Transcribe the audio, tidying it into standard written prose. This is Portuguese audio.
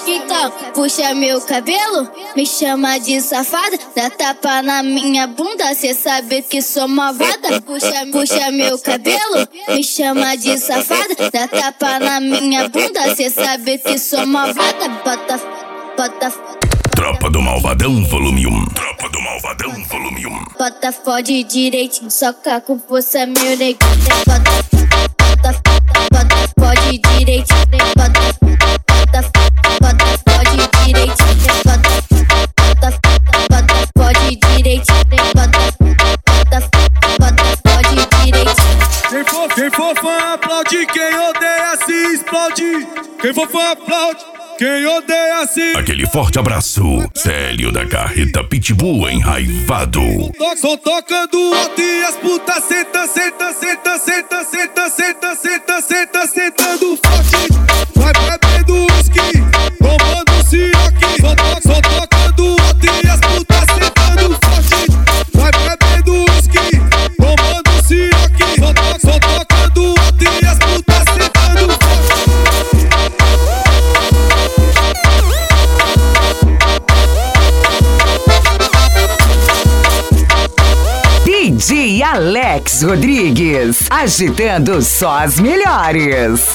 Então, puxa meu cabelo, me chama de safada, dá tapa na minha bunda, cê sabe que sou malvada. Puxa meu cabelo, me chama de safada, dá tapa na minha bunda, cê sabe que sou malvada. Bota Tropa do Malvadão Volume 1. Tropa do Malvadão Volume 1. Bota fode direitinho, soca com força meu neguinho. Bota fode direitinho, bota fode direitinho, bota fode direitinho, bota fode direitinho. Quem for fã aplaude, quem odeia se explode. Quem for fã aplaude, quem odeia se... Aquele forte abraço, Célio da Carreta Pitbull enraivado. Só tocando alto e as putas senta, sentando forte. Vai bebendo whisky, tomando siroque. Só tocando alto e as putas sentando forte. Vai bebendo whisky, tomando siroque. Só tocando alto e as putas sentando forte. DJ Alex Rodrigues, agitando só as melhores.